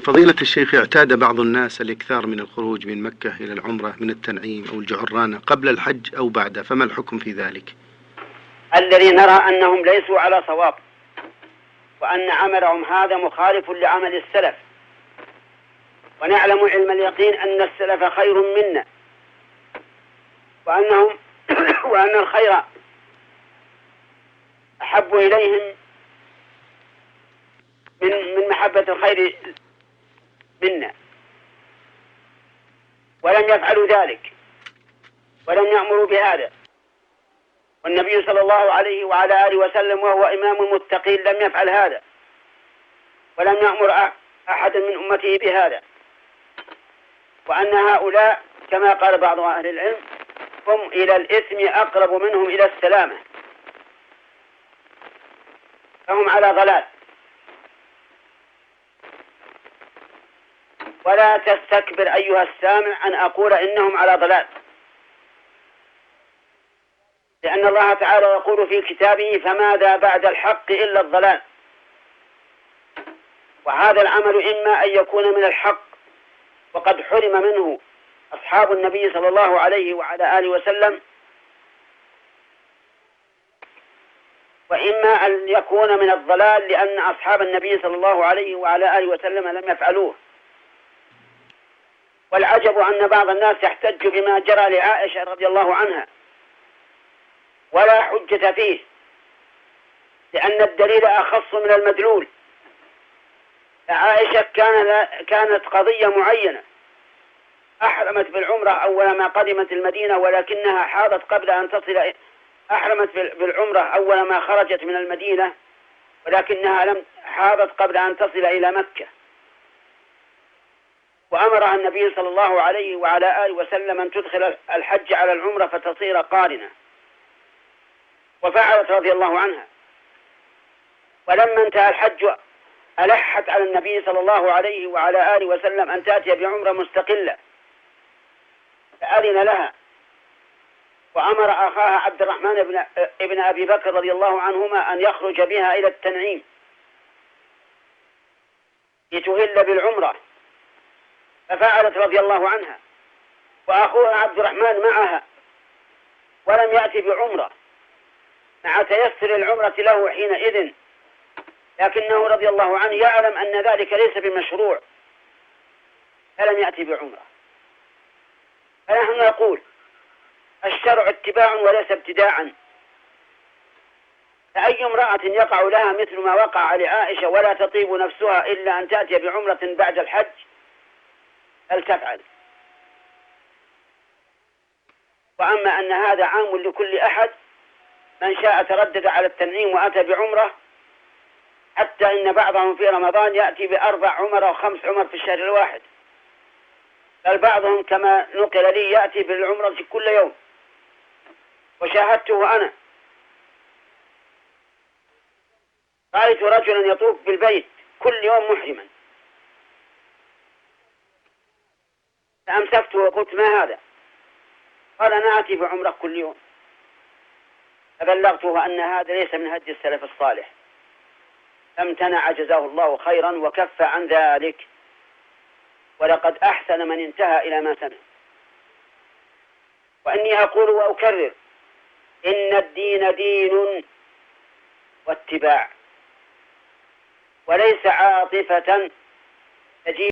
فضيلة الشيخ، اعتاد بعض الناس الإكثار من الخروج من مكة إلى العمرة من التنعيم أو الجعرانة قبل الحج أو بعده، فما الحكم في ذلك؟ الذي نرى أنهم ليسوا على صواب، وأن عملهم هذا مخالف لعمل السلف، ونعلم علم اليقين أن السلف خير منا، وأن الخير أحب إليهم من محبة الخير منا، ولم يفعلوا ذلك ولم يأمروا بهذا. والنبي صلى الله عليه وعلى آله وسلم وهو إمام المتقين لم يفعل هذا، ولم يأمر أحد من أمته بهذا، وأن هؤلاء كما قال بعض أهل العلم هم إلى الإثم أقرب منهم إلى السلامة، فهم على ضلال. ولا تستكبر أيها السامع أن أقول إنهم على ضلال، لأن الله تعالى يقول في كتابه: فماذا بعد الحق إلا الضلال. وهذا العمل إما أن يكون من الحق وقد حرم منه أصحاب النبي صلى الله عليه وعلى آله وسلم، وإما أن يكون من الضلال لأن أصحاب النبي صلى الله عليه وعلى آله وسلم لم يفعلوه. والعجب أن بعض الناس يحتج بما جرى لعائشة رضي الله عنها ولا حجة فيه، لأن الدليل أخص من المدلول. عائشة كانت قضية معينة، أحرمت بالعمرة أول ما قدمت المدينة، ولكنها حاضت قبل أن تصل. أحرمت بالعمرة أول ما خرجت من المدينة، ولكنها لم حاضت قبل أن تصل إلى مكة، وأمرها النبي صلى الله عليه وعلى آله وسلم أن تدخل الحج على العمرة فتصير قارنة، وفعلت رضي الله عنها. ولما انتهى الحج ألحت على النبي صلى الله عليه وعلى آله وسلم أن تأتي بعمرة مستقلة، فأذن لها، وأمر أخاها عبد الرحمن ابن أبي بكر رضي الله عنهما أن يخرج بها إلى التنعيم لتهل بالعمرة، ففعلت رضي الله عنها، وأخوها عبد الرحمن معها، ولم يأتي بعمرة مع تيسر العمرة له حينئذ، لكنه رضي الله عنه يعلم أن ذلك ليس بمشروع، فلم يأتي بعمرة. فنحن نقول الشرع اتباع وليس ابتداعا، فأي امرأة يقع لها مثل ما وقع لعائشة ولا تطيب نفسها إلا أن تأتي بعمرة بعد الحج فلتفعل. وأما أن هذا عام لكل أحد، من شاء تردد على التنعيم وأتى بعمرة، حتى إن بعضهم في رمضان يأتي ب4 عمر و5 عمر في الشهر الواحد، بل بعضهم كما نقل لي يأتي بالعمرة كل يوم، وشاهدته أنا. رأيت رجلا يطوف بالبيت كل يوم محرما، فأمسكته وقلت: ما هذا؟ قال: أنا آتي بعمرة كل يوم. فبلغته أن هذا ليس من هدي السلف الصالح، فامتنع جزاه الله خيرا وكف عن ذلك، ولقد أحسن من انتهى إلى ما سمع. وأني أقول وأكرر: إن الدين دين واتباع، وليس عاطفة تجيء